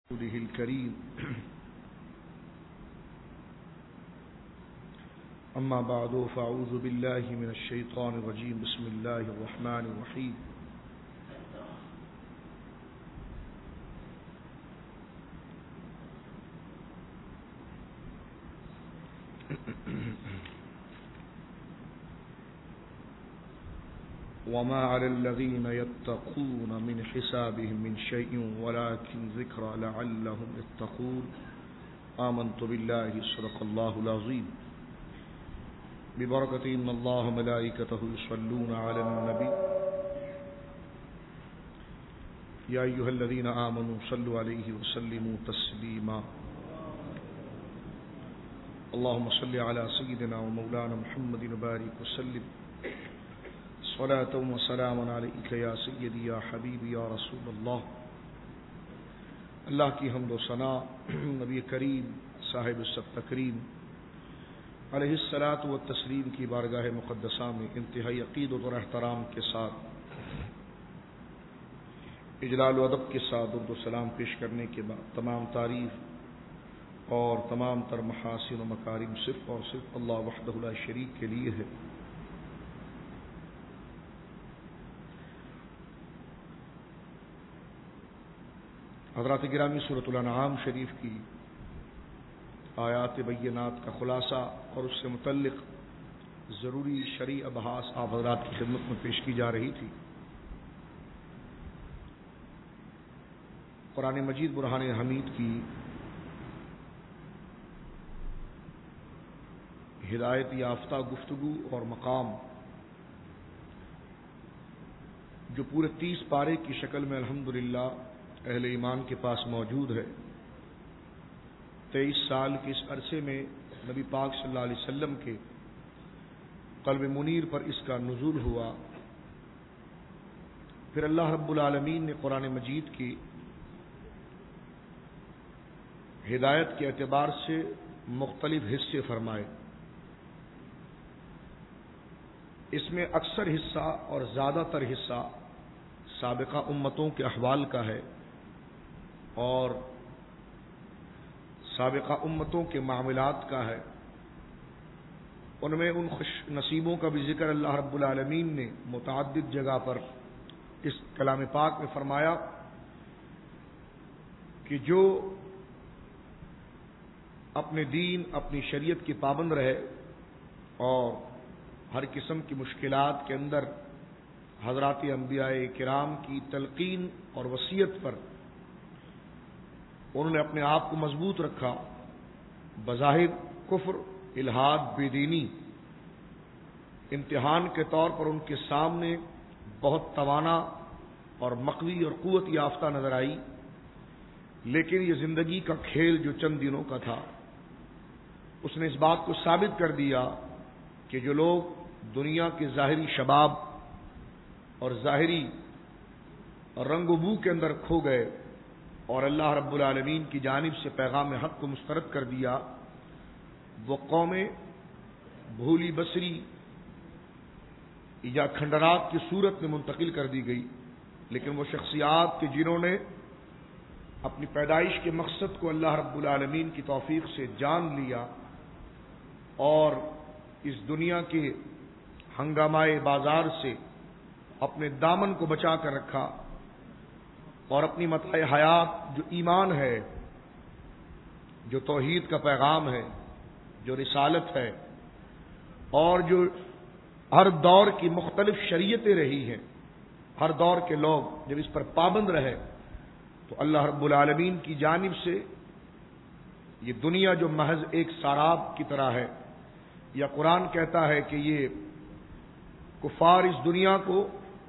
رسوله الكريم أما بعد فأعوذ بالله من الشيطان الرجيم بسم الله الرحمن الرحيم وما على الذين يتقون من حسابهم من شيء ولكن ذكرى لعلهم يتقون آمنت بالله صدق الله العظيم ببركة إن الله ملائكته يصلون على النبي يا أيها الذين آمنوا صلوا عليه وسلموا تسليما اللهم صل على سيدنا ومولانا محمد وبارك وسلم صلاة وسلام عليك يا سيدي يا حبيبي يا رسول اللہ. اللہ کی حمد و ثنا نبی کریم صاحب السبق تکریم علیہ الصلاۃ والتسلیم کی بارگاہ مقدسہ میں انتہائی عقیدت اور احترام کے ساتھ اجلال و ادب کے ساتھ درود و سلام پیش کرنے کے بعد تمام تعریف اور تمام تر محاسن و مکارم صرف اور صرف اللہ وحدہ لا شریک کے لیے ہے. حضرات گرامی، سورۃ الانعام شریف کی آیات بینات کا خلاصہ اور اس سے متعلق ضروری شرعی ابحاث آپ حضرات کی خدمت میں پیش کی جا رہی تھی. قرآن مجید برہان حمید کی ہدایت یافتہ گفتگو اور مقام جو پورے 30 پارے کی شکل میں الحمدللہ اہل ایمان کے پاس موجود ہے. 23 سال کے اس عرصے میں نبی پاک صلی اللہ علیہ وسلم کے قلب منیر پر اس کا نزول ہوا. پھر اللہ رب العالمین نے قرآن مجید کی ہدایت کے اعتبار سے مختلف حصے فرمائے. اس میں اکثر حصہ اور زیادہ تر حصہ سابقہ امتوں کے احوال کا ہے اور سابقہ امتوں کے معاملات کا ہے. ان میں ان خوش نصیبوں کا بھی ذکر اللہ رب العالمین نے متعدد جگہ پر اس کلام پاک میں فرمایا کہ جو اپنے دین اپنی شریعت کی پابند رہے اور ہر قسم کی مشکلات کے اندر حضرات انبیاء کرام کی تلقین اور وصیت پر انہوں نے اپنے آپ کو مضبوط رکھا. بظاہر کفر، الحاد، بے دینی امتحان کے طور پر ان کے سامنے بہت توانا اور مقوی اور قوت یافتہ نظر آئی، لیکن یہ زندگی کا کھیل جو چند دنوں کا تھا اس نے اس بات کو ثابت کر دیا کہ جو لوگ دنیا کے ظاہری شباب اور ظاہری رنگ و بو کے اندر کھو گئے اور اللہ رب العالمین کی جانب سے پیغام حق کو مسترد کر دیا، وہ قومیں بھولی بصری یا کھنڈرات کی صورت میں منتقل کر دی گئی. لیکن وہ شخصیات کہ جنہوں نے اپنی پیدائش کے مقصد کو اللہ رب العالمین کی توفیق سے جان لیا اور اس دنیا کے ہنگامائے بازار سے اپنے دامن کو بچا کر رکھا اور اپنی متاع حیات جو ایمان ہے، جو توحید کا پیغام ہے، جو رسالت ہے اور جو ہر دور کی مختلف شریعتیں رہی ہیں، ہر دور کے لوگ جب اس پر پابند رہے تو اللہ رب العالمین کی جانب سے یہ دنیا جو محض ایک سراب کی طرح ہے، یا قرآن کہتا ہے کہ یہ کفار اس دنیا کو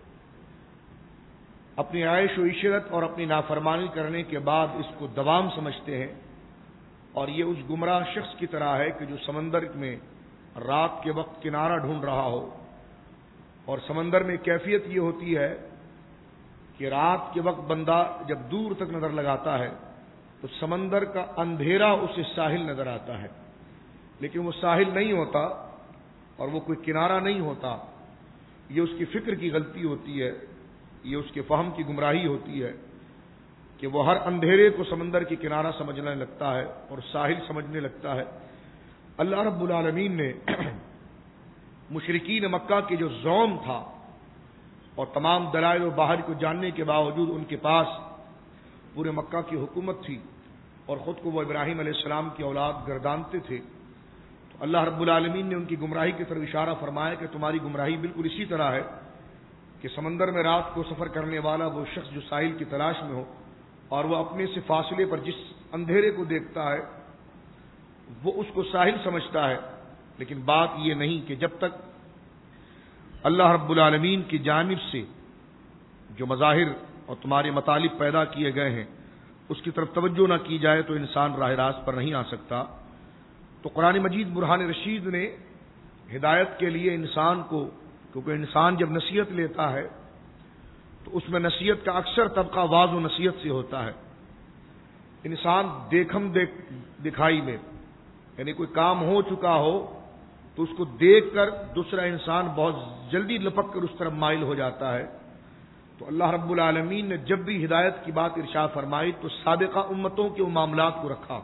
اپنی عیش و عشرت اور اپنی نافرمانی کرنے کے بعد اس کو دوام سمجھتے ہیں، اور یہ اس گمراہ شخص کی طرح ہے کہ جو سمندر میں رات کے وقت کنارہ ڈھونڈ رہا ہو، اور سمندر میں کیفیت یہ ہوتی ہے کہ رات کے وقت بندہ جب دور تک نظر لگاتا ہے تو سمندر کا اندھیرا اسے ساحل نظر آتا ہے، لیکن وہ ساحل نہیں ہوتا اور وہ کوئی کنارہ نہیں ہوتا. یہ اس کی فکر کی غلطی ہوتی ہے، یہ اس کے فہم کی گمراہی ہوتی ہے. کہ وہ ہر اندھیرے کو سمندر کی کنارہ سمجھنے لگتا ہے اور ساحل سمجھنے لگتا ہے۔ اللہ رب العالمین نے مشرکین مکہ کے جو زوم تھا اور تمام دلائل و باہر کو جاننے کے باوجود ان کے پاس پورے مکہ کی حکومت تھی اور خود کو وہ ابراہیم علیہ السلام کی اولاد گردانتے تھے، تو اللہ رب العالمین نے ان کی گمراہی کی طرف اشارہ فرمایا کہ تمہاری گمراہی بالکل اسی طرح ہے کہ سمندر میں رات کو سفر کرنے والا وہ شخص جو ساحل کی تلاش میں ہو اور وہ اپنے سے فاصلے پر جس اندھیرے کو دیکھتا ہے وہ اس کو ساحل سمجھتا ہے، لیکن بات یہ نہیں کہ جب تک اللہ رب العالمین کی جانب سے جو مظاہر اور تمہارے مطالب پیدا کیے گئے ہیں اس کی طرف توجہ نہ کی جائے تو انسان راہ راست پر نہیں آ سکتا۔ تو قرآن مجید برہان رشید نے ہدایت کے لیے انسان کو، کیونکہ انسان جب نصیحت لیتا ہے تو اس میں نصیحت کا اکثر طبقہ واضح و نصیحت سے ہوتا ہے۔ انسان دکھائی میں، یعنی کوئی کام ہو چکا ہو تو اس کو دیکھ کر دوسرا انسان بہت جلدی لپک کر اس طرف مائل ہو جاتا ہے۔ تو اللہ رب العالمین نے جب بھی ہدایت کی بات ارشاد فرمائی تو سابقہ امتوں کے وہ معاملات کو رکھا،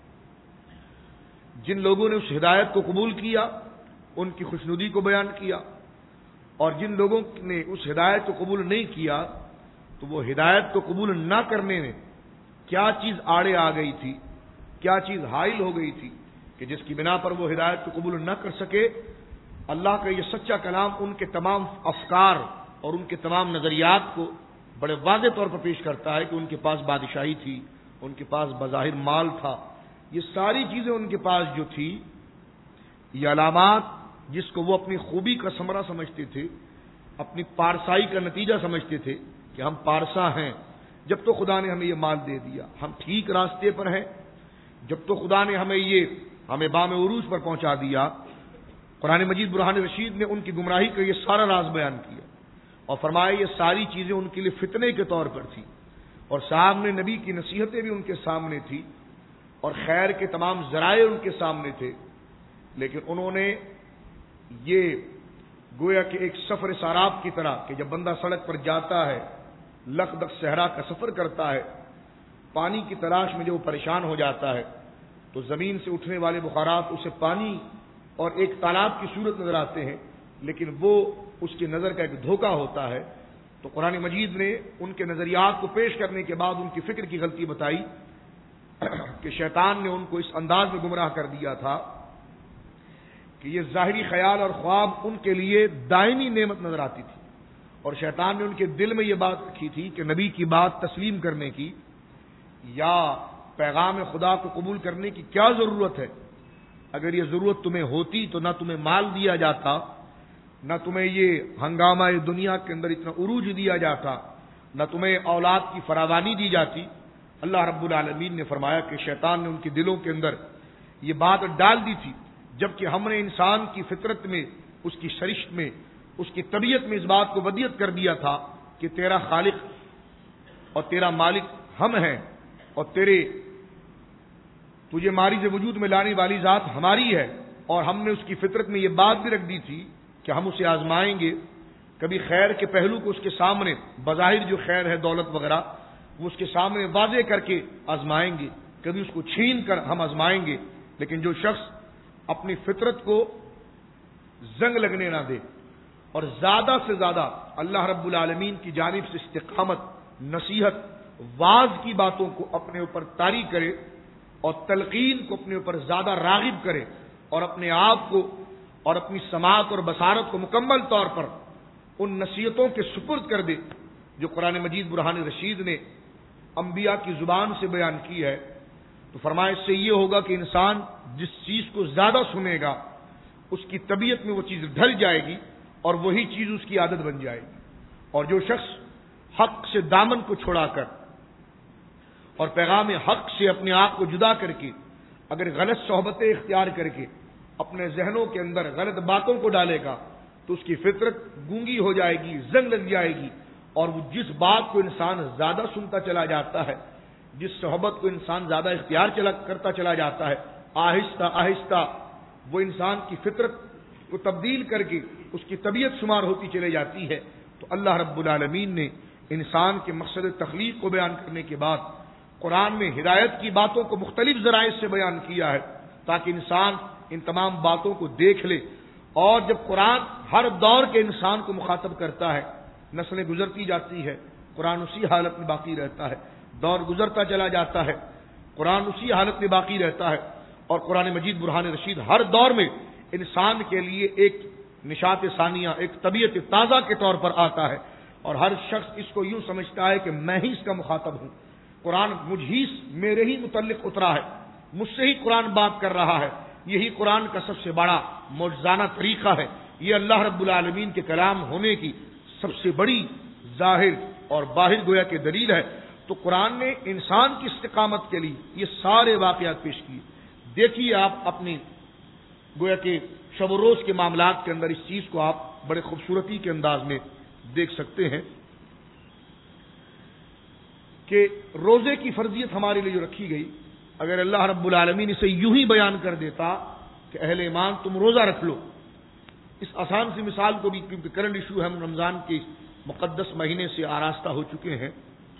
جن لوگوں نے اس ہدایت کو قبول کیا ان کی خوشنودی کو بیان کیا، اور جن لوگوں نے اس ہدایت کو قبول نہیں کیا تو وہ ہدایت کو قبول نہ کرنے میں کیا چیز آڑے آ گئی تھی، کیا چیز حائل ہو گئی تھی کہ جس کی بنا پر وہ ہدایت کو قبول نہ کر سکے۔ اللہ کا یہ سچا کلام ان کے تمام افکار اور ان کے تمام نظریات کو بڑے واضح طور پر پیش کرتا ہے کہ ان کے پاس بادشاہی تھی، ان کے پاس بظاہر مال تھا، یہ ساری چیزیں ان کے پاس جو تھی، یہ علامات جس کو وہ اپنی خوبی کا ثمرہ سمجھتے تھے، اپنی پارسائی کا نتیجہ سمجھتے تھے کہ ہم پارسا ہیں جب تو خدا نے ہمیں یہ مال دے دیا، ہم ٹھیک راستے پر ہیں جب تو خدا نے ہمیں بام عروج پر پہنچا دیا۔ قرآن مجید برہان رشید نے ان کی گمراہی کا یہ سارا راز بیان کیا اور فرمایا یہ ساری چیزیں ان کے لیے فتنے کے طور پر تھی، اور سامنے نبی کی نصیحتیں بھی ان کے سامنے تھی اور خیر کے تمام ذرائع ان کے سامنے تھے، لیکن انہوں نے یہ گویا کہ ایک سفر ساراب کی طرح کہ جب بندہ سڑک پر جاتا ہے، لخدق صحرا کا سفر کرتا ہے، پانی کی تلاش میں جو پریشان ہو جاتا ہے تو زمین سے اٹھنے والے بخارات اسے پانی اور ایک تالاب کی صورت نظر آتے ہیں، لیکن وہ اس کی نظر کا ایک دھوکہ ہوتا ہے۔ تو قرآن مجید نے ان کے نظریات کو پیش کرنے کے بعد ان کی فکر کی غلطی بتائی کہ شیطان نے ان کو اس انداز میں گمراہ کر دیا تھا کہ یہ ظاہری خیال اور خواب ان کے لیے دائمی نعمت نظر آتی تھی، اور شیطان نے ان کے دل میں یہ بات رکھی تھی کہ نبی کی بات تسلیم کرنے کی یا پیغام خدا کو قبول کرنے کی کیا ضرورت ہے؟ اگر یہ ضرورت تمہیں ہوتی تو نہ تمہیں مال دیا جاتا، نہ تمہیں یہ ہنگامہ دنیا کے اندر اتنا عروج دیا جاتا، نہ تمہیں اولاد کی فراوانی دی جاتی۔ اللہ رب العالمین نے فرمایا کہ شیطان نے ان کے دلوں کے اندر یہ بات ڈال دی تھی، جبکہ ہم نے انسان کی فطرت میں، اس کی سرشت میں، اس کی طبیعت میں اس بات کو ودیت کر دیا تھا کہ تیرا خالق اور تیرا مالک ہم ہیں، اور تجھے ماریز وجود میں لانے والی ذات ہماری ہے، اور ہم نے اس کی فطرت میں یہ بات بھی رکھ دی تھی کہ ہم اسے آزمائیں گے، کبھی خیر کے پہلو کو اس کے سامنے بظاہر جو خیر ہے دولت وغیرہ وہ اس کے سامنے واضح کر کے آزمائیں گے، کبھی اس کو چھین کر ہم آزمائیں گے، لیکن جو شخص اپنی فطرت کو زنگ لگنے نہ دے اور زیادہ سے زیادہ اللہ رب العالمین کی جانب سے استقامت، نصیحت، واعظ کی باتوں کو اپنے اوپر طاری کرے اور تلقین کو اپنے اوپر زیادہ راغب کرے اور اپنے آپ کو اور اپنی سماعت اور بصارت کو مکمل طور پر ان نصیحتوں کے سپرد کر دے جو قرآن مجید برہان رشید نے انبیاء کی زبان سے بیان کی ہے، تو فرمایا اس سے یہ ہوگا کہ انسان جس چیز کو زیادہ سنے گا اس کی طبیعت میں وہ چیز ڈھل جائے گی اور وہی چیز اس کی عادت بن جائے گی، اور جو شخص حق سے دامن کو چھڑا کر اور پیغام حق سے اپنے آپ کو جدا کر کے اگر غلط صحبتیں اختیار کر کے اپنے ذہنوں کے اندر غلط باتوں کو ڈالے گا تو اس کی فطرت گونگی ہو جائے گی، زنگ لگ جائے گی، اور وہ جس بات کو انسان زیادہ سنتا چلا جاتا ہے، جس صحبت کو انسان زیادہ اختیار کرتا چلا جاتا ہے، آہستہ آہستہ وہ انسان کی فطرت کو تبدیل کر کے اس کی طبیعت شمار ہوتی چلی جاتی ہے۔ تو اللہ رب العالمین نے انسان کے مقصد تخلیق کو بیان کرنے کے بعد قرآن میں ہدایت کی باتوں کو مختلف ذرائع سے بیان کیا ہے تاکہ انسان ان تمام باتوں کو دیکھ لے. اور جب قرآن ہر دور کے انسان کو مخاطب کرتا ہے، نسلیں گزرتی جاتی ہے، قرآن اسی حالت میں باقی رہتا ہے، دور گزرتا چلا جاتا ہے، قرآن اسی حالت میں باقی رہتا ہے. اور قرآن مجید برہان رشید ہر دور میں انسان کے لیے ایک نشاط ثانیہ، ایک طبیعت تازہ کے طور پر آتا ہے، اور ہر شخص اس کو یوں سمجھتا ہے کہ میں ہی اس کا مخاطب ہوں. قرآن میرے ہی متعلق اترا ہے، مجھ سے ہی قرآن بات کر رہا ہے. یہی قرآن کا سب سے بڑا معجزانہ طریقہ ہے. یہ اللہ رب العالمین کے کلام ہونے کی سب سے بڑی ظاہر اور باہر گویا کے دلیل ہے. تو قرآن نے انسان کی استقامت کے لیے یہ سارے واقعات پیش کیے. دیکھیے آپ اپنی گویا کہ شب و روز کے معاملات کے اندر اس چیز کو آپ بڑے خوبصورتی کے انداز میں دیکھ سکتے ہیں کہ روزے کی فرضیت ہمارے لیے جو رکھی گئی، اگر اللہ رب العالمین اسے یوں ہی بیان کر دیتا کہ اہل ایمان تم روزہ رکھ لو، اس آسان سی مثال کو بھی، کیونکہ کرنٹ ایشو ہم رمضان کے مقدس مہینے سے آراستہ ہو چکے ہیں،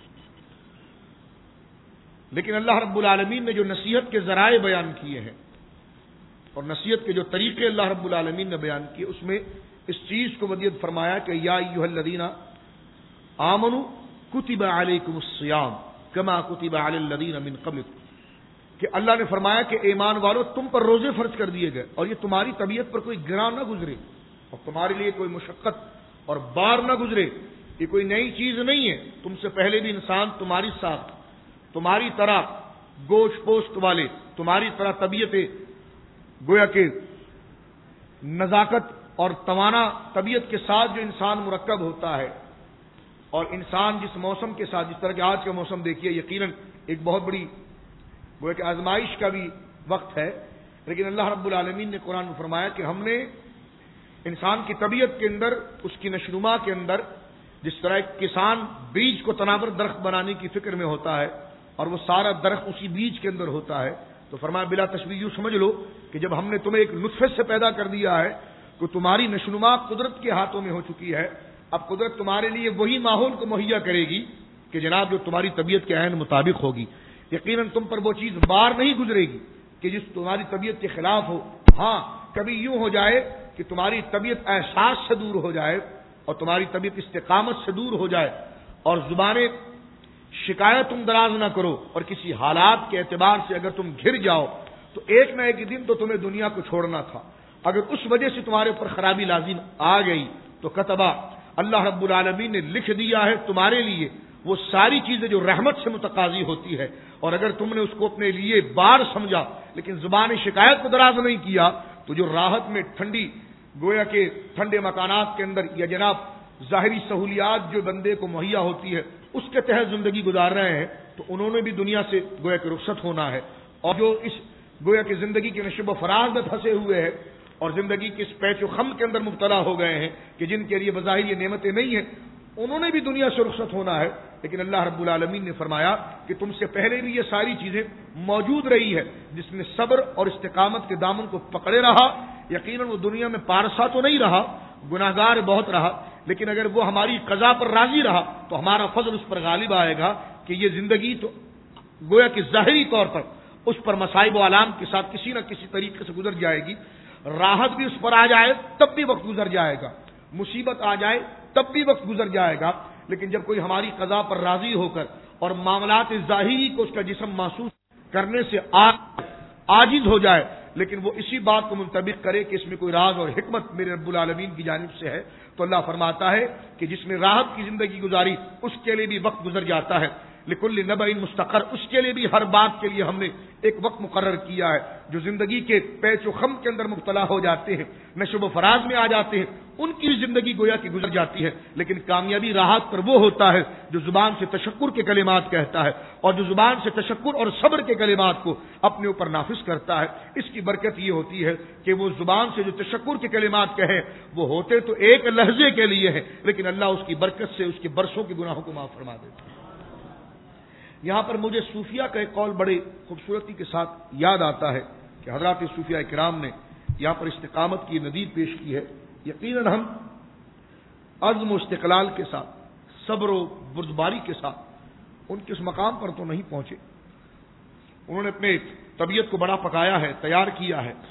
لیکن اللہ رب العالمین نے جو نصیحت کے ذرائع بیان کیے ہیں اور نصیحت کے جو طریقے اللہ رب العالمین نے بیان کیے، اس میں اس چیز کو ودیت فرمایا کہ یا ایھا الذین آمنوا کتب علیکم الصیام کما کتب علی الذین من قبلکم، کہ اللہ نے فرمایا کہ ایمان والو تم پر روزے فرض کر دیے گئے اور یہ تمہاری طبیعت پر کوئی گراں نہ گزرے اور تمہارے لیے کوئی مشقت اور بار نہ گزرے. یہ کوئی نئی چیز نہیں ہے، تم سے پہلے بھی انسان تمہاری ساتھ، تمہاری طرح گوشت پوشت والے، تمہاری طرح طبیعت گویا کہ نزاکت اور توانا طبیعت کے ساتھ جو انسان مرکب ہوتا ہے، اور انسان جس موسم کے ساتھ، جس طرح کہ آج کا موسم دیکھیے یقیناً ایک بہت بڑی گویا کہ آزمائش کا بھی وقت ہے، لیکن اللہ رب العالمین نے قرآن میں فرمایا کہ ہم نے انسان کی طبیعت کے اندر، اس کی نشوما کے اندر، جس طرح ایک کسان بیج کو تناور درخت بنانے کی فکر میں ہوتا ہے اور وہ سارا درخت اسی بیج کے اندر ہوتا ہے، تو فرمایا بلا تشبیہ یوں سمجھ لو کہ جب ہم نے تمہیں ایک نطفے سے پیدا کر دیا ہے تو تمہاری نشوما قدرت کے ہاتھوں میں ہو چکی ہے. اب قدرت تمہارے لیے وہی ماحول کو مہیا کرے گی کہ جناب جو تمہاری طبیعت کے عین مطابق ہوگی. یقیناً تم پر وہ چیز بار نہیں گزرے گی کہ جس تمہاری طبیعت کے خلاف ہو. ہاں کبھی یوں ہو جائے کہ تمہاری طبیعت احساس سے دور ہو جائے اور تمہاری طبیعت استقامت سے دور ہو جائے اور زبانیں شکایت تم دراز نہ کرو اور کسی حالات کے اعتبار سے اگر تم گھر جاؤ تو ایک نہ ایک دن تو تمہیں دنیا کو چھوڑنا تھا. اگر اس وجہ سے تمہارے اوپر خرابی لازم آ گئی تو کتبہ اللہ رب العالمین نے لکھ دیا ہے تمہارے لیے وہ ساری چیزیں جو رحمت سے متقاضی ہوتی ہے، اور اگر تم نے اس کو اپنے لیے بار سمجھا لیکن زبان شکایت کو دراز نہیں کیا تو جو راحت میں ٹھنڈی گویا کہ ٹھنڈے مکانات کے اندر یا جناب ظاہری سہولیات جو بندے کو مہیا ہوتی ہے اس کے تحت زندگی گزار رہے ہیں، تو انہوں نے بھی دنیا سے گویا کہ رخصت ہونا ہے. اور جو اس گویا کہ زندگی کے نشیب و فراز میں پھنسے ہوئے ہیں اور زندگی کے اس پیچ و خم کے اندر مبتلا ہو گئے ہیں کہ جن کے لیے بظاہر یہ نعمتیں نہیں ہیں، انہوں نے بھی دنیا سے رخصت ہونا ہے. لیکن اللہ رب العالمین نے فرمایا کہ تم سے پہلے بھی یہ ساری چیزیں موجود رہی ہے، جس نے صبر اور استقامت کے دامن کو پکڑے رہا. یقیناً وہ دنیا میں پارسا تو نہیں رہا، گناہگار بہت رہا، لیکن اگر وہ ہماری قضا پر راضی رہا تو ہمارا فضل اس پر غالب آئے گا کہ یہ زندگی تو گویا کہ ظاہری طور پر اس پر مصائب و آلام کے ساتھ کسی نہ کسی طریقے سے گزر جائے گی. راحت بھی اس پر آ جائے تب بھی وقت گزر جائے گا، مصیبت آ جائے تب بھی وقت گزر جائے گا. لیکن جب کوئی ہماری قضا پر راضی ہو کر اور معاملات ظاہری کو اس کا جسم محسوس کرنے سے عاجز ہو جائے لیکن وہ اسی بات کو منطبق کرے کہ اس میں کوئی راز اور حکمت میرے رب العالمین کی جانب سے ہے، تو اللہ فرماتا ہے کہ جس نے راحت کی زندگی گزاری اس کے لیے بھی وقت گزر جاتا ہے. لکل نبأ مستقر، اس کے لیے بھی ہر بات کے لیے ہم نے ایک وقت مقرر کیا ہے. جو زندگی کے پیچ و خم کے اندر مبتلا ہو جاتے ہیں، نشب و فراز میں آ جاتے ہیں، ان کی زندگی گویا کہ گزر جاتی ہے. لیکن کامیابی راحت پر وہ ہوتا ہے جو زبان سے تشکر کے کلمات کہتا ہے اور جو زبان سے تشکر اور صبر کے کلمات کو اپنے اوپر نافذ کرتا ہے. اس کی برکت یہ ہوتی ہے کہ وہ زبان سے جو تشکر کے کلمات کہے وہ ہوتے تو ایک لحظے کے لیے ہیں، لیکن اللہ اس کی برکت سے اس کے برسوں کے گناہوں کو معاف فرما دیتا ہے. یہاں پر مجھے صوفیہ کا ایک قول بڑے خوبصورتی کے ساتھ یاد آتا ہے کہ حضرات صوفیہ کرام نے یہاں پر استقامت کی ندید پیش کی ہے. یقیناً ہم عزم و استقلال کے ساتھ صبر و بردباری کے ساتھ ان کے اس مقام پر تو نہیں پہنچے. انہوں نے اپنے طبیعت کو بڑا پکایا ہے, تیار کیا ہے,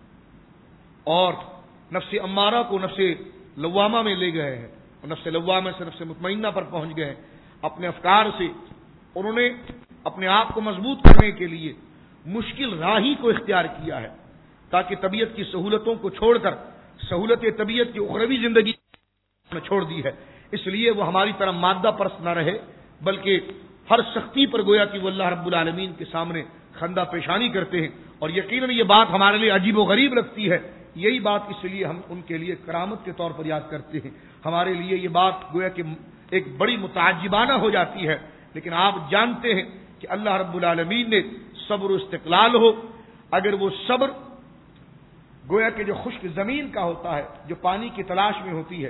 اور نفس امارہ کو نفس لوامہ میں لے گئے ہیں, اور نفس لوامہ سے نفس مطمئنہ پر پہنچ گئے. اپنے افکار سے انہوں نے اپنے آپ کو مضبوط کرنے کے لیے مشکل راہی کو اختیار کیا ہے, تاکہ طبیعت کی سہولتوں کو چھوڑ کر سہولت طبیعت کی اخروی زندگی میں چھوڑ دی ہے. اس لیے وہ ہماری طرح مادہ پرست نہ رہے, بلکہ ہر سختی پر گویا کہ وہ اللہ رب العالمین کے سامنے خندہ پیشانی کرتے ہیں. اور یقیناً یہ بات ہمارے لیے عجیب و غریب لگتی ہے. یہی بات اس لیے ہم ان کے لیے کرامت کے طور پر یاد کرتے ہیں. ہمارے لیے یہ بات گویا کہ ایک بڑی متعجبانہ ہو جاتی ہے. لیکن آپ جانتے ہیں کہ اللہ رب العالمین نے صبر و استقلال ہو, اگر وہ صبر گویا کہ جو خشک زمین کا ہوتا ہے, جو پانی کی تلاش میں ہوتی ہے,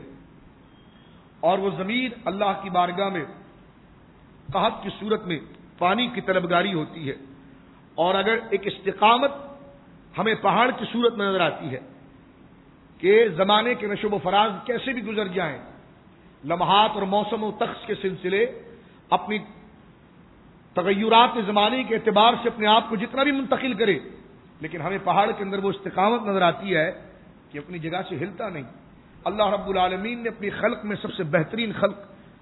اور وہ زمین اللہ کی بارگاہ میں قحط کی صورت میں پانی کی طلبگاری ہوتی ہے, اور اگر ایک استقامت ہمیں پہاڑ کی صورت میں نظر آتی ہے کہ زمانے کے نشو و فراز کیسے بھی گزر جائیں, لمحات اور موسم و طقس کے سلسلے اپنی تغیرات زمانے کے اعتبار سے اپنے آپ کو جتنا بھی منتقل کرے, لیکن ہمیں پہاڑ کے اندر وہ استقامت نظر آتی ہے کہ اپنی جگہ سے ہلتا نہیں. اللہ رب العالمین نے اپنی خلق میں سب سے بہترین خلق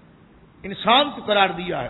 انسان کو قرار دیا ہے.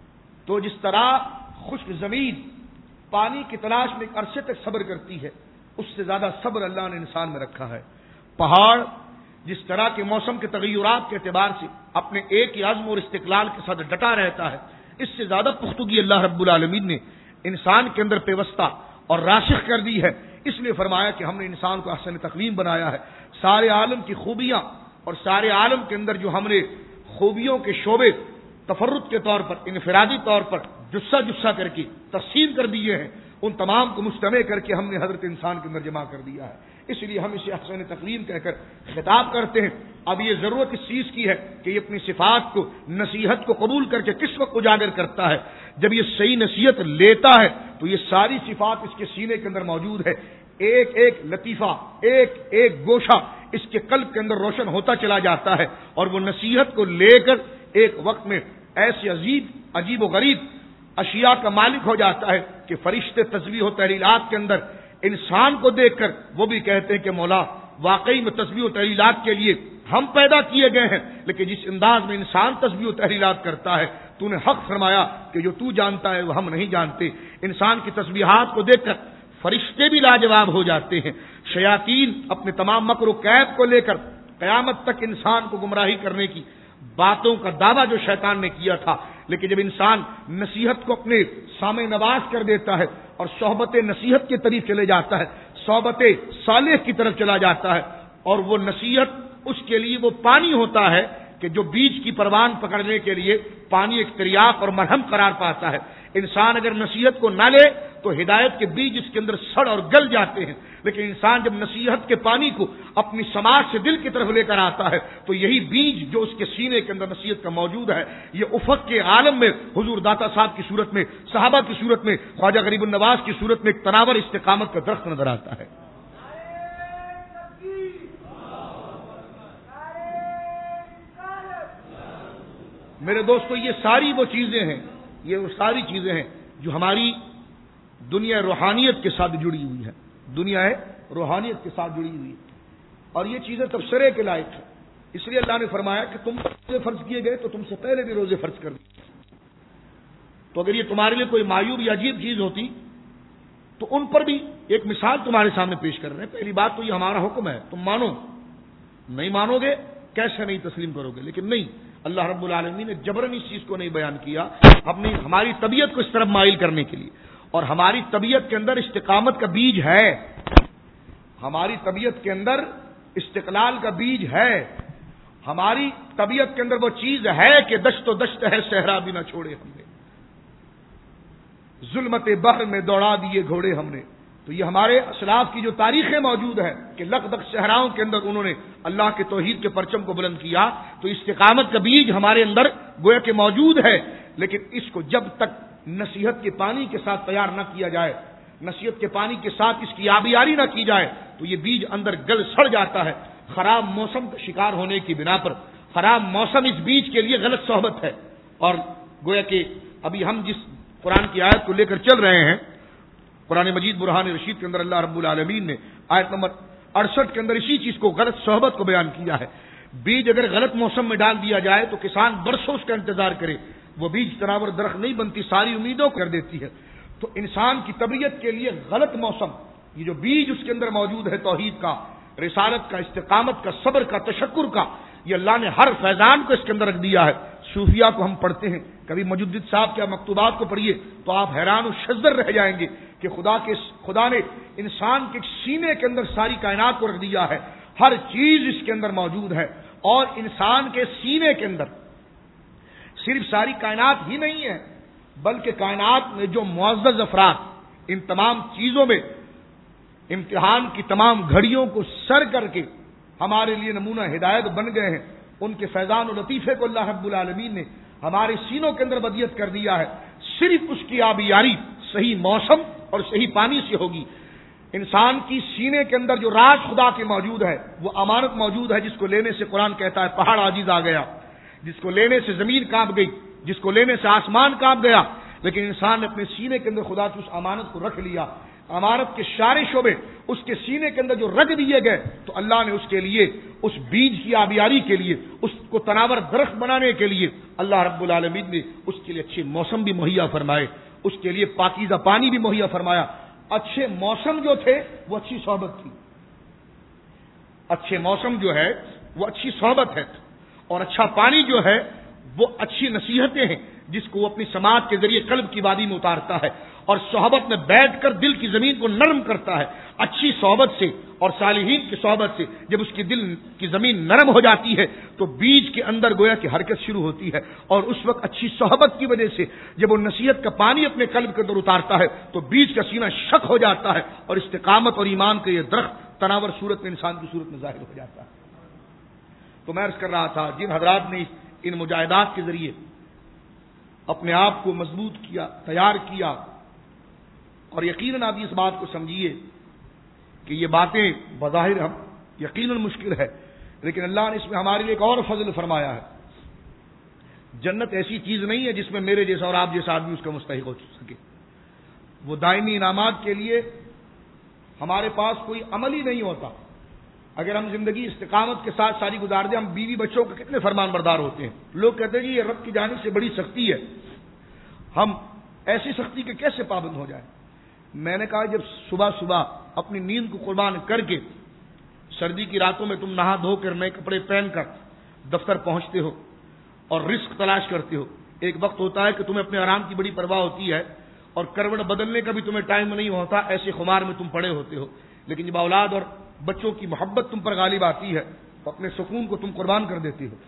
تو جس طرح خشک زمین پانی کی تلاش میں ایک عرصے تک صبر کرتی ہے, اس سے زیادہ صبر اللہ نے انسان میں رکھا ہے. پہاڑ جس طرح کے موسم کے تغیرات کے اعتبار سے اپنے ایک ہی عزم اور استقلال کے ساتھ ڈٹا رہتا ہے, اس سے زیادہ پختگی اللہ رب العالمین نے انسان کے اندر پیوستہ اور راسخ کر دی ہے. اس لیے فرمایا کہ ہم نے انسان کو احسن تقویم بنایا ہے. سارے عالم کی خوبیاں اور سارے عالم کے اندر جو ہم نے خوبیوں کے شعبے تفرد کے طور پر انفرادی طور پر جسہ جسہ کر کے تقسیم کر دیے ہیں, ان تمام کو مجتمع کر کے ہم نے حضرت انسان کے اندر جمع کر دیا ہے. اس لیے ہم اسے احسن تقویم کہہ کر خطاب کرتے ہیں. اب یہ ضرورت اس چیز کی ہے کہ یہ اپنی صفات کو نصیحت کو قبول کر کے کس وقت اجاگر کرتا ہے, جب یہ صحیح نصیحت لیتا ہے تو یہ ساری صفات اس کے سینے کے اندر موجود ہے. ایک ایک لطیفہ, ایک ایک گوشہ اس کے قلب کے اندر روشن ہوتا چلا جاتا ہے, اور وہ نصیحت کو لے کر ایک وقت میں ایسے عجیب و غریب اشیاء کا مالک ہو جاتا ہے کہ فرشتے تسبیح و تحلیلات کے اندر انسان کو دیکھ کر وہ بھی کہتے ہیں کہ مولا واقعی میں تسبیح و تحلیلات کے لیے ہم پیدا کیے گئے ہیں, لیکن جس انداز میں انسان تسبیح و تحلیلات کرتا ہے تو نے حق فرمایا کہ جو تو جانتا ہے وہ ہم نہیں جانتے. انسان کی تسبیحات کو دیکھ کر فرشتے بھی لاجواب ہو جاتے ہیں. شیاطین اپنے تمام مکر و کید کو لے کر قیامت تک انسان کو گمراہی کرنے کی باتوں کا دعویٰ جو شیطان نے کیا تھا, لیکن جب انسان نصیحت کو اپنے سامنے نواز کر دیتا ہے اور صحبت نصیحت کی طرف چلے جاتا ہے, صحبت صالح کی طرف چلا جاتا ہے, اور وہ نصیحت اس کے لیے وہ پانی ہوتا ہے کہ جو بیج کی پروان پکڑنے کے لیے پانی ایک تریاق اور مرہم قرار پاتا ہے. انسان اگر نصیحت کو نہ لے تو ہدایت کے بیج اس کے اندر سڑ اور گل جاتے ہیں, لیکن انسان جب نصیحت کے پانی کو اپنی سماج سے دل کی طرف لے کر آتا ہے تو یہی بیج جو اس کے سینے کے اندر نصیحت کا موجود ہے, یہ افق کے عالم میں حضور داتا صاحب کی صورت میں, صحابہ کی صورت میں, خواجہ غریب النواز کی صورت میں ایک تناور استقامت کا درخت نظر آتا ہے. میرے دوستو, یہ ساری وہ چیزیں ہیں, یہ وہ ساری چیزیں ہیں جو ہماری دنیا روحانیت کے ساتھ جڑی ہوئی ہے, دنیا روحانیت کے ساتھ جڑی ہوئی, اور یہ چیزیں تبصرے کے لائق ہیں. اس لیے اللہ نے فرمایا کہ تم پر روزے فرض کیے گئے تو تم سے پہلے بھی روزے فرض کر دیے. تو اگر یہ تمہارے لیے کوئی معیوب یا عجیب چیز ہوتی تو ان پر بھی ایک مثال تمہارے سامنے پیش کر رہے ہیں. پہلی بات تو یہ ہمارا حکم ہے, تم مانو, نہیں مانو گے کیسے نہیں تسلیم کرو گے, لیکن نہیں, اللہ رب العالمین نے جبراً اس چیز کو نہیں بیان کیا, ہماری طبیعت کو اس طرف مائل کرنے کے لیے. اور ہماری طبیعت کے اندر استقامت کا بیج ہے, ہماری طبیعت کے اندر استقلال کا بیج ہے, ہماری طبیعت کے اندر وہ چیز ہے کہ دشت و دشت ہے صحرا بھی نہ چھوڑے ہم نے, ظلمت بحر میں دوڑا دیے گھوڑے ہم نے. تو یہ ہمارے اسلاف کی جو تاریخیں موجود ہے کہ لقدق صحراؤں کے اندر انہوں نے اللہ کے توحید کے پرچم کو بلند کیا, تو استقامت کا بیج ہمارے اندر گویا کہ موجود ہے. لیکن اس کو جب تک نصیحت کے پانی کے ساتھ تیار نہ کیا جائے, نصیحت کے پانی کے ساتھ اس کی آبیاری نہ کی جائے تو یہ بیج اندر گل سڑ جاتا ہے. خراب موسم کا شکار ہونے کی بنا پر خراب موسم اس بیج کے لیے غلط صحبت ہے. اور گویا کہ ابھی ہم جس قرآن کی آیت کو لے کر چل رہے ہیں، قرآن مجید برہان رشید کے اندر اللہ رب العالمین نے آیت نمبر 68 کے اندر اسی چیز کو، غلط صحبت کو بیان کیا ہے. بیج اگر غلط موسم میں ڈال دیا جائے تو کسان برسوں اس کا انتظار کرے، وہ بیج تناور درخت نہیں بنتی، ساری امیدوں کر دیتی ہے. تو انسان کی طبیعت کے لیے غلط موسم، یہ جو بیج اس کے اندر موجود ہے توحید کا، رسالت کا، استقامت کا، صبر کا، تشکر کا، یہ اللہ نے ہر فیضان کو اس کے اندر رکھ دیا ہے. صوفیہ کو ہم پڑھتے ہیں، کبھی مجدد صاحب کے مکتوبات کو پڑھیے تو آپ حیران و شزر رہ جائیں گے کہ خدا نے انسان کے سینے کے اندر ساری کائنات کو رکھ دیا ہے، ہر چیز اس کے اندر موجود ہے. اور انسان کے سینے کے اندر صرف ساری کائنات ہی نہیں ہے، بلکہ کائنات میں جو معزز افراد ان تمام چیزوں میں امتحان کی تمام گھڑیوں کو سر کر کے ہمارے لیے نمونہ ہدایت بن گئے ہیں، ان کے فیضان و لطیفے کو اللہ رب العالمین نے ہمارے سینوں کے اندر بدیت کر دیا ہے. صرف اس کی آبیاری صحیح موسم اور صحیح پانی سے ہوگی. انسان کی سینے کے اندر جو راز خدا کے موجود ہے، وہ امانت موجود ہے، جس کو لینے سے قرآن کہتا ہے پہاڑ عاجز آ گیا، جس کو لینے سے زمین کانپ گئی، جس کو لینے سے آسمان کانپ گیا. لیکن انسان نے اپنے سینے کے اندر خدا کی اس امانت کو رکھ لیا. امانت کے سارے شعبے اس کے سینے کے اندر جو رکھ دیے گئے، تو اللہ نے اس کے لیے، اس بیج کی آبیاری کے لیے، اس کو تناور درخت بنانے کے لیے اللہ رب العالمین نے اس کے لیے اچھے موسم بھی مہیا فرمائے، اس کے لیے پاکیزہ پانی بھی مہیا فرمایا. اچھے موسم جو تھے وہ اچھی صحبت تھی، اچھے موسم جو ہے وہ اچھی صحبت ہے، اور اچھا پانی جو ہے وہ اچھی نصیحتیں ہیں جس کو وہ اپنی سماعت کے ذریعے قلب کی وادی میں اتارتا ہے اور صحبت میں بیٹھ کر دل کی زمین کو نرم کرتا ہے. اچھی صحبت سے اور صالحین کی صحبت سے جب اس کی دل کی زمین نرم ہو جاتی ہے تو بیج کے اندر گویا کی حرکت شروع ہوتی ہے. اور اس وقت اچھی صحبت کی وجہ سے جب وہ نصیحت کا پانی اپنے قلب کے اندر اتارتا ہے تو بیج کا سینہ شک ہو جاتا ہے اور استقامت اور ایمان کا یہ درخت تناور صورت میں انسان کی صورت میں ظاہر ہو جاتا ہے. تو میں عرض کر رہا تھا، جن حضرات نے ان مجاہدات کے ذریعے اپنے آپ کو مضبوط کیا، تیار کیا، اور یقیناً آپ اس بات کو سمجھیے کہ یہ باتیں بظاہر ہم یقیناً مشکل ہے، لیکن اللہ نے اس میں ہمارے لیے ایک اور فضل فرمایا ہے. جنت ایسی چیز نہیں ہے جس میں میرے جیسا اور آپ جیسا آدمی اس کا مستحق ہو سکے. وہ دائمی انعامات کے لیے ہمارے پاس کوئی عمل ہی نہیں ہوتا. اگر ہم زندگی استقامت کے ساتھ ساری گزار دیں، ہم بیوی بچوں کے کتنے فرمان بردار ہوتے ہیں. لوگ کہتے ہیں کہ یہ رب کی جانب سے بڑی سختی ہے، ہم ایسی سختی کے کیسے پابند ہو جائیں. میں نے کہا جب صبح صبح اپنی نیند کو قربان کر کے سردی کی راتوں میں تم نہا دھو کر نئے کپڑے پہن کر دفتر پہنچتے ہو اور رزق تلاش کرتے ہو، ایک وقت ہوتا ہے کہ تمہیں اپنے آرام کی بڑی پرواہ ہوتی ہے اور کروٹ بدلنے کا بھی تمہیں ٹائم نہیں ہوتا، ایسے خمار میں تم پڑے ہوتے ہو. لیکن جب اولاد اور بچوں کی محبت تم پر غالب آتی ہے تو اپنے سکون کو تم قربان کر دیتے ہو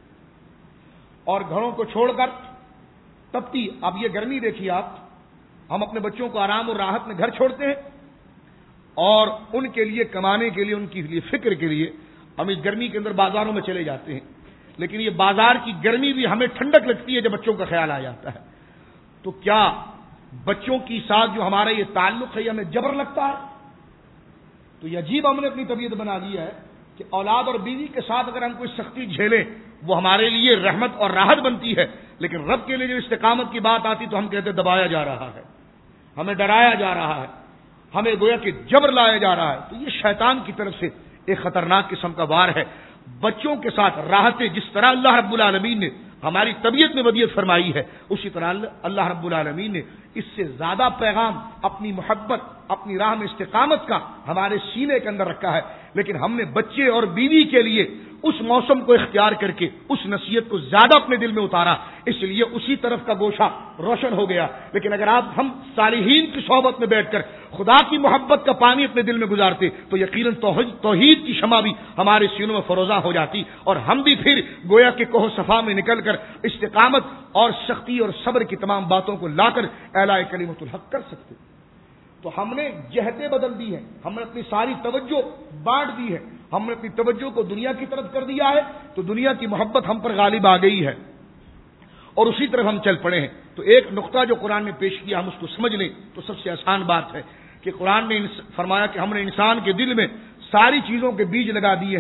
اور گھروں کو چھوڑ کر تپتی، اب یہ گرمی دیکھیے آپ، ہم اپنے بچوں کو آرام اور راحت میں گھر چھوڑتے ہیں اور ان کے لیے کمانے کے لیے، ان کے لیے فکر کے لیے ہم اس گرمی کے اندر بازاروں میں چلے جاتے ہیں. لیکن یہ بازار کی گرمی بھی ہمیں ٹھنڈک لگتی ہے جب بچوں کا خیال آ جاتا ہے. تو کیا بچوں کی ساتھ جو ہمارا یہ تعلق ہے یہ ہمیں جبر لگتا ہے؟ تو یہ عجیب ہم نے اپنی طبیعت بنا دی ہے کہ اولاد اور بیوی کے ساتھ اگر ہم کوئی سختی جھیلیں وہ ہمارے لیے رحمت اور راحت بنتی ہے، لیکن رب کے لیے جو استقامت کی بات آتی تو ہم کہتے دبایا جا رہا ہے، ہمیں ڈرایا جا رہا ہے، ہمیں گویا کہ جبر لایا جا رہا ہے. تو یہ شیطان کی طرف سے ایک خطرناک قسم کا وار ہے. بچوں کے ساتھ راحتیں جس طرح اللہ رب العالمین نے ہماری طبیعت میں ودیت فرمائی ہے، اسی طرح اللہ رب العالمین نے اس سے زیادہ پیغام اپنی محبت، اپنی راہ میں استقامت کا ہمارے سینے کے اندر رکھا ہے. لیکن ہم نے بچے اور بیوی کے لیے اس موسم کو اختیار کر کے اس نصیحت کو زیادہ اپنے دل میں اتارا، اس لیے اسی طرف کا گوشہ روشن ہو گیا. لیکن اگر ہم صالحین کی صحبت میں بیٹھ کر خدا کی محبت کا پانی اپنے دل میں گزارتے تو یقیناً توحید کی شمع بھی ہمارے سینوں میں فروزاں ہو جاتی اور ہم بھی پھر گویا کہ کوہ صفا میں نکل کر استقامت اور سختی اور صبر کی تمام باتوں کو لا کر اعلاء کلمۃ الحق کر سکتے. تو ہم نے جہتیں بدل دی ہیں، ہم نے اپنی ساری توجہ بانٹ دی ہے، ہم نے اپنی توجہ کو دنیا کی طرف کر دیا ہے تو دنیا کی محبت ہم پر غالب آ گئی ہے اور اسی طرف ہم چل پڑے ہیں. تو ایک نقطہ جو قرآن نے پیش کیا ہم اس کو سمجھ لیں تو سب سے آسان بات ہے کہ قرآن نے فرمایا کہ ہم نے انسان کے دل میں ساری چیزوں کے بیج لگا دیے ہیں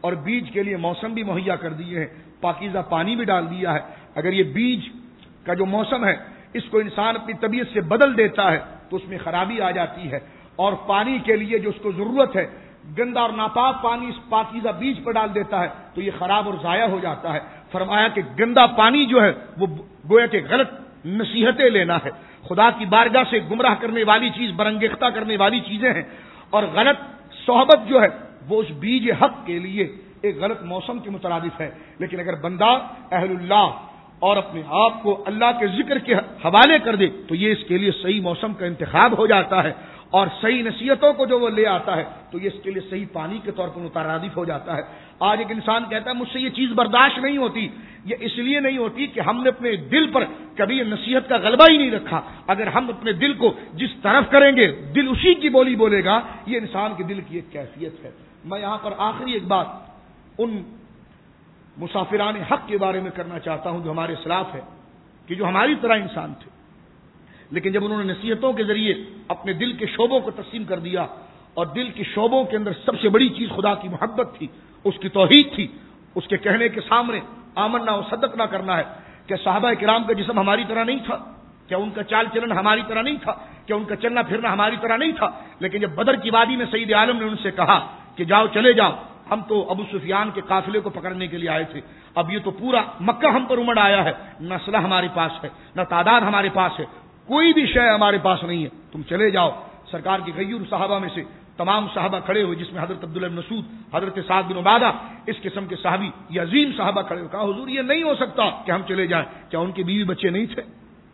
اور بیج کے لیے موسم بھی مہیا کر دیے ہیں، پاکیزہ پانی بھی ڈال دیا ہے۔ اگر یہ بیج کا جو موسم ہے اس کو انسان اپنی طبیعت سے بدل دیتا ہے تو اس میں خرابی آ جاتی ہے، اور پانی کے لیے جو اس کو ضرورت ہے گندا اور ناپاک پانی اس پاکیزہ بیج پر ڈال دیتا ہے تو یہ خراب اور ضائع ہو جاتا ہے۔ فرمایا کہ گندا پانی جو ہے وہ گویا کہ غلط نصیحتیں لینا ہے، خدا کی بارگاہ سے گمراہ کرنے والی چیز، برانگیختہ کرنے والی چیزیں ہیں، اور غلط صحبت جو ہے وہ اس بیج حق کے لیے ایک غلط موسم کے مترادف ہے۔ لیکن اگر بندہ اہل اللہ اور اپنے آپ کو اللہ کے ذکر کے حوالے کر دے تو یہ اس کے لیے صحیح موسم کا انتخاب ہو جاتا ہے، اور صحیح نصیحتوں کو جو وہ لے آتا ہے تو یہ اس کے لیے صحیح پانی کے طور پر مترادف ہو جاتا ہے۔ آج ایک انسان کہتا ہے مجھ سے یہ چیز برداشت نہیں ہوتی، یہ اس لیے نہیں ہوتی کہ ہم نے اپنے دل پر کبھی نصیحت کا غلبہ ہی نہیں رکھا۔ اگر ہم اپنے دل کو جس طرف کریں گے دل اسی کی بولی بولے گا، یہ انسان کے دل کی ایک کیفیت ہے۔ میں یہاں پر آخری ایک بات ان مسافران حق کے بارے میں کرنا چاہتا ہوں جو ہمارے اسلاف ہے، کہ جو ہماری طرح انسان تھے، لیکن جب انہوں نے نصیحتوں کے ذریعے اپنے دل کے شعبوں کو تقسیم کر دیا، اور دل کے شعبوں کے اندر سب سے بڑی چیز خدا کی محبت تھی، اس کی توحید تھی، اس کے کہنے کے سامنے آمنا و صدقنا کرنا ہے کہ صحابہ کرام کا جسم ہماری طرح نہیں تھا، کیا ان کا چال چلن ہماری طرح نہیں تھا، کیا ان کا چلنا پھرنا ہماری طرح نہیں تھا، لیکن جب بدر کی وادی میں سید عالم نے ان سے کہا کہ جاؤ چلے جاؤ، ہم تو ابو سفیان کے قافلے کو پکڑنے کے لیے آئے تھے، اب یہ تو پورا مکہ ہم پر امڑ آیا ہے، نہ اسلحہ ہمارے پاس ہے، نہ تعداد ہمارے پاس ہے، کوئی بھی شے ہمارے پاس نہیں ہے، تم چلے جاؤ۔ سرکار کے غیور صحابہ میں سے تمام صحابہ کھڑے ہوئے، جس میں حضرت عبداللہ بن مسعود، حضرت سعد بن عبادہ، اس قسم کے صحابی، یہ عظیم صحابہ کھڑے ہوئے، کہا حضور یہ نہیں ہو سکتا کہ ہم چلے جائیں، کیا ان کے بیوی بچے نہیں تھے؟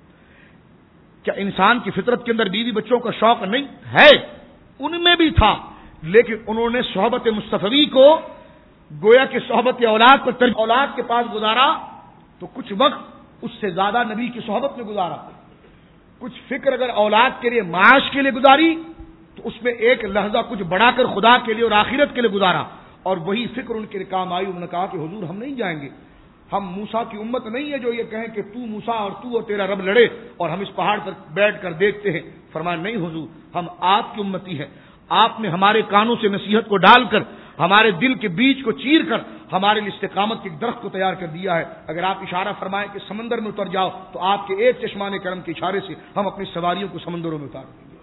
کیا انسان کی فطرت کے اندر بیوی بچوں کا شوق نہیں ہے؟ ان میں بھی تھا، لیکن انہوں نے صحبت مصطفی کو گویا کہ صحبت اولاد پر اولاد کے پاس گزارا تو کچھ وقت اس سے زیادہ نبی کی صحبت میں گزارا، کچھ فکر اگر اولاد کے لیے معاش کے لیے گزاری تو اس میں ایک لحظہ کچھ بڑھا کر خدا کے لیے اور آخرت کے لیے گزارا، اور وہی فکر ان کے کام آئی۔ انہوں نے کہا کہ حضور ہم نہیں جائیں گے، ہم موسیٰ کی امت نہیں ہے جو یہ کہیں کہ تو موسیٰ اور تیرا رب لڑے اور ہم اس پہاڑ پر بیٹھ کر دیکھتے ہیں۔ فرمایا نہیں حضور، ہم آپ کی امتی ہیں، آپ نے ہمارے کانوں سے نصیحت کو ڈال کر، ہمارے دل کے بیج کو چیر کر ہمارے لیے استقامت کے درخت کو تیار کر دیا ہے۔ اگر آپ اشارہ فرمائیں کہ سمندر میں اتر جاؤ تو آپ کے ایک چشمان کرم کے اشارے سے ہم اپنی سواریوں کو سمندروں میں اتار دیں گے۔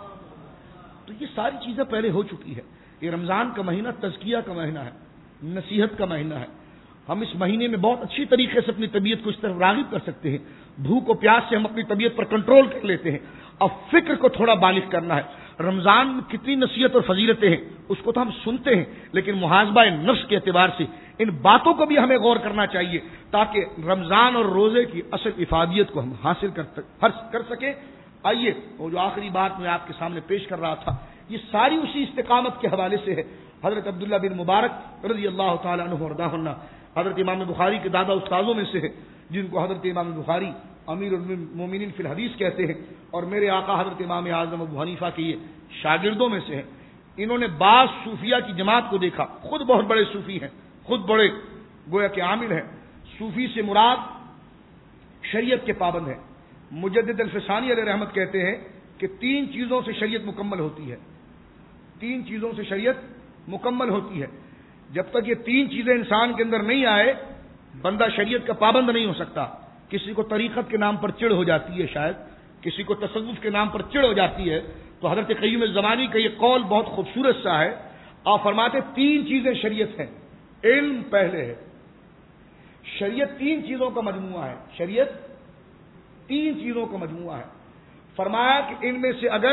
تو یہ ساری چیزیں پہلے ہو چکی ہے۔ یہ رمضان کا مہینہ تزکیہ کا مہینہ ہے، نصیحت کا مہینہ ہے۔ ہم اس مہینے میں بہت اچھی طریقے سے اپنی طبیعت کو اس طرف راغب کر سکتے ہیں، بھوک و پیاس سے ہم اپنی طبیعت پر کنٹرول کر لیتے ہیں۔ اب فکر کو تھوڑا بالغ کرنا ہے۔ رمضان میں کتنی نصیحت اور فضیلتیں ہیں اس کو تو ہم سنتے ہیں، لیکن محاسبہ نفس کے اعتبار سے ان باتوں کو بھی ہمیں غور کرنا چاہیے تاکہ رمضان اور روزے کی اصل افادیت کو ہم حاصل کر سکیں۔ آئیے وہ جو آخری بات میں آپ کے سامنے پیش کر رہا تھا، یہ ساری اسی استقامت کے حوالے سے ہے۔ حضرت عبداللہ بن مبارک رضی اللہ تعالیٰ عنہ وارضاہ عنہ حضرت امام بخاری کے دادا استاذوں میں سے ہے، جن کو حضرت امام بخاری امیر المومنین فی الحدیث کہتے ہیں، اور میرے آقا حضرت امام اعظم ابو حنیفہ کے یہ شاگردوں میں سے ہیں۔ انہوں نے بعض صوفیہ کی جماعت کو دیکھا، خود بہت بڑے صوفی ہیں، خود بڑے گویا کہ عامل ہیں۔ صوفی سے مراد شریعت کے پابند ہیں۔ مجدد الفسانی علیہ رحمت کہتے ہیں کہ 3 چیزوں سے شریعت مکمل ہوتی ہے، 3 چیزوں سے شریعت مکمل ہوتی ہے۔ جب تک یہ 3 چیزیں انسان کے اندر نہیں آئے بندہ شریعت کا پابند نہیں ہو سکتا۔ کسی کو طریقت کے نام پر چڑ ہو جاتی ہے، شاید کسی کو تصوف کے نام پر چڑ ہو جاتی ہے، تو حضرت قیوم الزمانی کا یہ قول بہت خوبصورت سا ہے۔ آپ فرماتے 3 چیزیں شریعت ہیں، علم پہلے ہے۔ شریعت 3 چیزوں کا مجموعہ ہے، شریعت 3 چیزوں کا مجموعہ ہے۔ فرمایا کہ ان میں سے اگر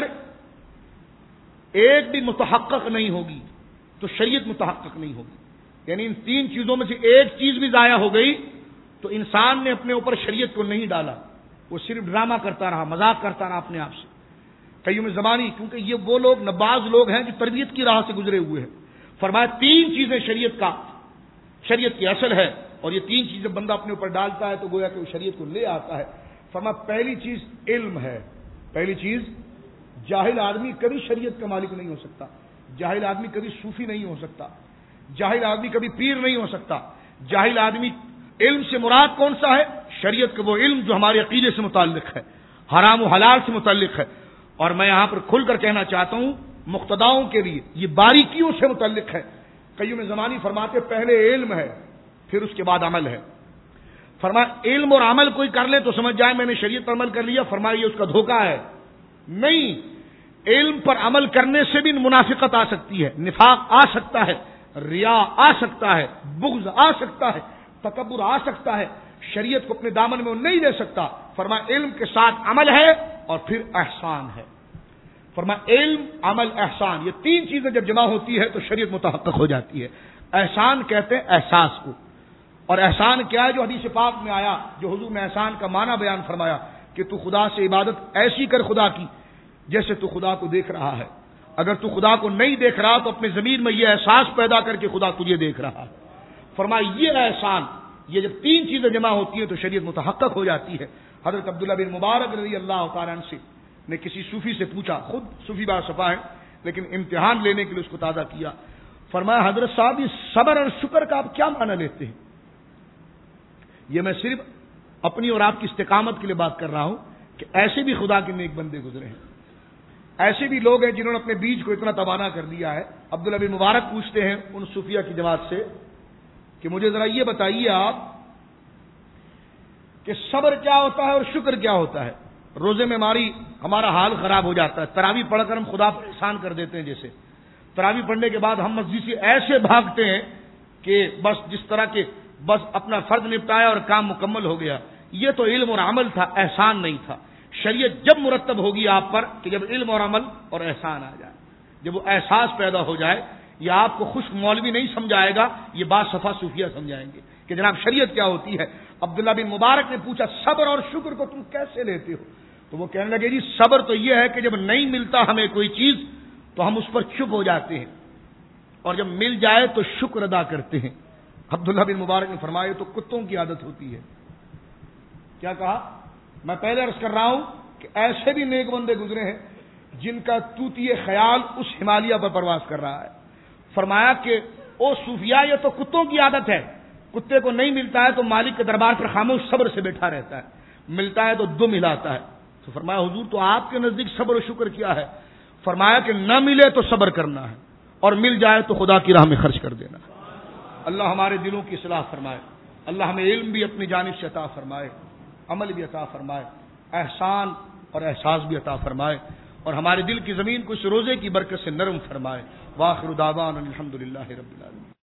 ایک بھی متحقق نہیں ہوگی تو شریعت متحقق نہیں ہوگی، یعنی ان 3 چیزوں میں سے ایک چیز بھی ضائع ہو گئی تو انسان نے اپنے اوپر شریعت کو نہیں ڈالا، وہ صرف ڈرامہ کرتا رہا، مذاق کرتا رہا اپنے آپ سے۔ قیوم زمانی کیونکہ یہ وہ لوگ نباز لوگ ہیں جو تربیت کی راہ سے گزرے ہوئے ہیں، فرمایا 3 چیزیں شریعت کی اصل ہے، اور یہ 3 چیزیں بندہ اپنے اوپر ڈالتا ہے تو گویا کہ وہ شریعت کو لے آتا ہے۔ فرمایا پہلی چیز علم ہے، پہلی چیز جاہل آدمی کبھی شریعت کا مالک نہیں ہو سکتا، جاہل آدمی کبھی صوفی نہیں ہو سکتا، جاہل آدمی کبھی پیر نہیں ہو سکتا۔ جاہل آدمی، علم سے مراد کون سا ہے؟ شریعت کا وہ علم جو ہمارے عقیدے سے متعلق ہے، حرام و حلال سے متعلق ہے، اور میں یہاں پر کھل کر کہنا چاہتا ہوں مقتداؤں کے لیے یہ باریکیوں سے متعلق ہے۔ قیوم زمانی فرماتے پہلے علم ہے پھر اس کے بعد عمل ہے. فرمایا علم اور عمل کوئی کر لے تو سمجھ جائے میں نے شریعت پر عمل کر لیا. فرمایا یہ اس کا دھوکہ ہے. نہیں، علم پر عمل کرنے سے بھی منافقت آ سکتی ہے، نفاق آ سکتا ہے، ریا آ سکتا ہے، بغض آ سکتا ہے، تکبر آ سکتا ہے. شریعت کو اپنے دامن میں وہ نہیں لے سکتا. فرمایا علم کے ساتھ عمل ہے اور پھر احسان ہے. فرمایا علم، عمل، احسان، یہ تین چیزیں جب جمع ہوتی ہے تو شریعت متحقق ہو جاتی ہے. احسان کہتے ہیں احساس کو، اور احسان کیا ہے جو حدیث پاک میں آیا، جو حضور نے احسان کا معنی بیان فرمایا کہ تو خدا سے عبادت ایسی کر خدا کی جیسے تو خدا کو دیکھ رہا ہے. اگر تو خدا کو نہیں دیکھ رہا تو اپنے ضمیر میں یہ احساس پیدا کر کے خدا تجھے دیکھ رہا ہے. فرمایا یہ احسان، یہ جب تین چیزیں جمع ہوتی ہیں تو شریعت متحقق ہو جاتی ہے. حضرت عبداللہ بن مبارک رضی اللہ تعالیٰ عنہ سے نے کسی صوفی سے پوچھا، خود صوفی باصفا ہے لیکن امتحان لینے کے لیے اس کو تازہ کیا. فرمایا حضرت صاحب یہ صبر اور شکر کا آپ کیا معنی لیتے ہیں؟ یہ میں صرف اپنی اور آپ کی استقامت کے لیے بات کر رہا ہوں کہ ایسے بھی خدا کے نیک بندے گزرے ہیں، ایسے بھی لوگ ہیں جنہوں نے اپنے بیج کو اتنا تباہ کر دیا ہے. عبداللہ بن مبارک پوچھتے ہیں ان صوفیہ کی جماعت سے کہ مجھے ذرا یہ بتائیے آپ کہ صبر کیا ہوتا ہے اور شکر کیا ہوتا ہے؟ روزے میں ہمارا حال خراب ہو جاتا ہے، تراویح پڑھ کر ہم خدا پر احسان کر دیتے ہیں. جیسے تراویح پڑھنے کے بعد ہم مسجد سے ایسے بھاگتے ہیں کہ بس جس طرح کے بس اپنا فرض نپٹایا اور کام مکمل ہو گیا. یہ تو علم اور عمل تھا، احسان نہیں تھا. شریعت جب مرتب ہوگی آپ پر کہ جب علم اور عمل اور احسان آ جائے، جب وہ احساس پیدا ہو جائے، یہ آپ کو خشک مولوی نہیں سمجھائے گا، یہ بات صفا صوفیہ سمجھائیں گے کہ جناب شریعت کیا ہوتی ہے. عبداللہ بن مبارک نے پوچھا صبر اور شکر کو تم کیسے لیتے ہو؟ تو وہ کہنے لگے جی صبر تو یہ ہے کہ جب نہیں ملتا ہمیں کوئی چیز تو ہم اس پر چپ ہو جاتے ہیں، اور جب مل جائے تو شکر ادا کرتے ہیں. عبداللہ بن مبارک نے فرمایا تو کتوں کی عادت ہوتی ہے. کیا کہا؟ میں پہلے عرض کر رہا ہوں کہ ایسے بھی نیک بندے گزرے ہیں جن کا توتیہ خیال اس ہمالیہ پر پرواز کر رہا ہے. فرمایا کہ او صوفیاء یہ تو کتوں کی عادت ہے، کتے کو نہیں ملتا ہے تو مالک کے دربار پر خاموش صبر سے بیٹھا رہتا ہے، ملتا ہے تو دم ہلاتا ہے. تو فرمایا حضور تو آپ کے نزدیک صبر و شکر کیا ہے؟ فرمایا کہ نہ ملے تو صبر کرنا ہے اور مل جائے تو خدا کی راہ میں خرچ کر دینا ہے. اللہ ہمارے دلوں کی اصلاح فرمائے. اللہ ہمیں علم بھی اپنی جانب سے عطا فرمائے، عمل بھی عطا فرمائے، احسان اور احساس بھی عطا فرمائے، اور ہمارے دل کی زمین کو اس روزے کی برکت سے نرم فرمائے. وآخر دعوانا الحمدللہ رب العالمین.